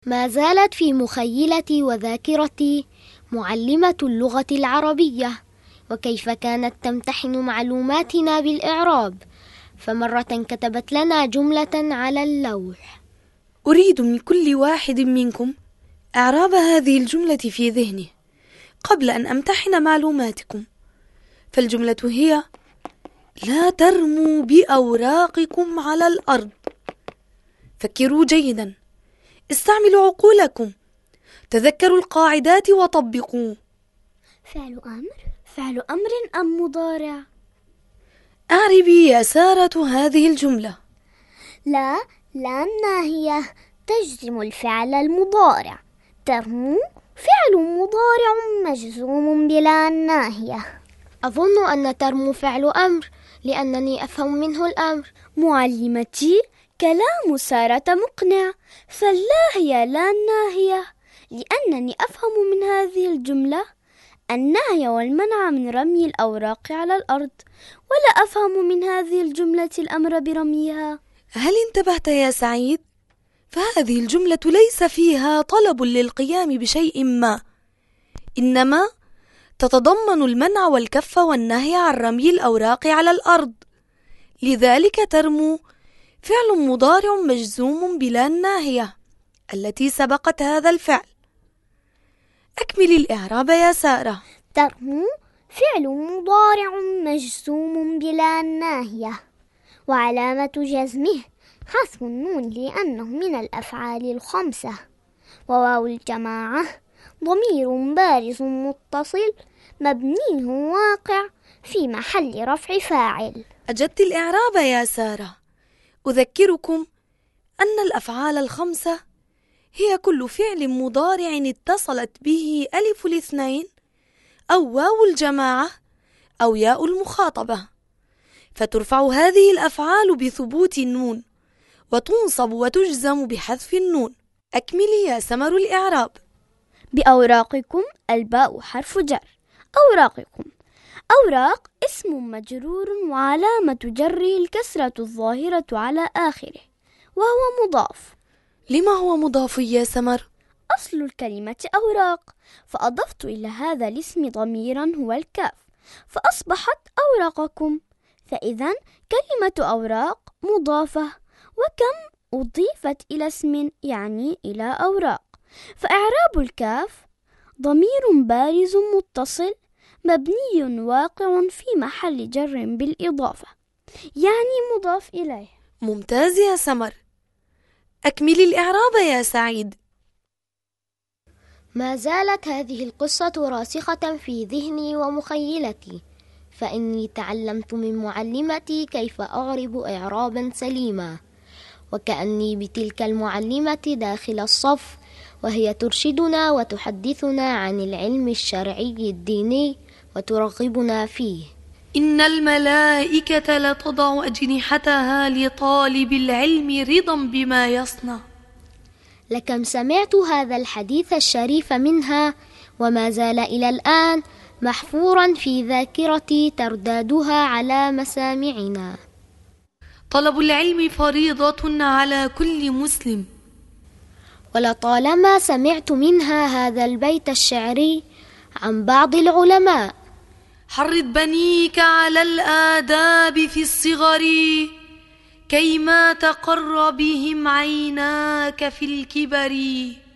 ما زالت في مخيلتي وذاكرتي معلمة اللغة العربية، وكيف كانت تمتحن معلوماتنا بالإعراب. فمرة كتبت لنا جملة على اللوح. أريد من كل واحد منكم إعراب هذه الجملة في ذهنه قبل أن أمتحن معلوماتكم. فالجملة هي: لا ترموا بأوراقكم على الأرض. فكروا جيدا، استعملوا عقولكم، تذكروا القاعدات وطبقوا. فعل أمر أم مضارع؟ أعربي يا سارة هذه الجملة. لا ناهية تجزم الفعل المضارع. ترمو فعل مضارع مجزوم بلا ناهية. أظن أن ترمو فعل أمر لأنني أفهم منه الأمر. معلمتي، كلام سارة مقنع، فاللا هي لا ناهية، لأنني أفهم من هذه الجملة النهي والمنع من رمي الأوراق على الأرض، ولا أفهم من هذه الجملة الأمر برميها. هل انتبهت يا سعيد؟ فهذه الجملة ليس فيها طلب للقيام بشيء ما، إنما تتضمن المنع والكف والنهي عن رمي الأوراق على الأرض. لذلك ترمو فعل مضارع مجزوم بلا الناهية التي سبقت هذا الفعل. أكمل الإعراب يا سارة. ترمو فعل مضارع مجزوم بلا ناهية، وعلامة جزمه حذف النون لأنه من الأفعال الخمسة، وواو الجماعة ضمير بارز متصل مبني واقع في محل رفع فاعل. أجدت الإعراب يا سارة. أذكركم أن الأفعال الخمسة هي كل فعل مضارع اتصلت به ألف الاثنين أو واو الجماعة أو ياء المخاطبة، فترفع هذه الأفعال بثبوت النون، وتنصب وتجزم بحذف النون. أكملي يا سمر الإعراب. بأوراقكم الباء حرف جر. أوراقكم، أوراق اسم مجرور وعلامة جره الكسرة الظاهرة على آخره، وهو مضاف. لما هو مضاف يا سمر؟ أصل الكلمة أوراق، فأضفت إلى هذا الاسم ضميرا هو الكاف، فأصبحت أوراقكم. فإذا كلمة أوراق مضافة، وكم أضيفت إلى اسم يعني إلى أوراق. فإعراب الكاف ضمير بارز متصل مبني واقع في محل جر بالإضافة، يعني مضاف إليه. ممتاز يا سمر. أكمل الإعراب يا سعيد. ما زالت هذه القصة راسخة في ذهني ومخيلتي، فإني تعلمت من معلمتي كيف أعرب إعرابا سليما، وكأني بتلك المعلمة داخل الصف، وهي ترشدنا وتحدثنا عن العلم الشرعي الديني وترغبنا فيه. إن الملائكة لتضع أجنحتها لطالب العلم رضا بما يصنع. لكم سمعت هذا الحديث الشريف منها، وما زال إلى الآن محفورا في ذاكرتي تردادها على مسامعنا. طلب العلم فريضة على كل مسلم. ولطالما سمعت منها هذا البيت الشعري عن بعض العلماء: حرض بنيك على الآداب في الصغر كيما تقر بهم عيناك في الكبر.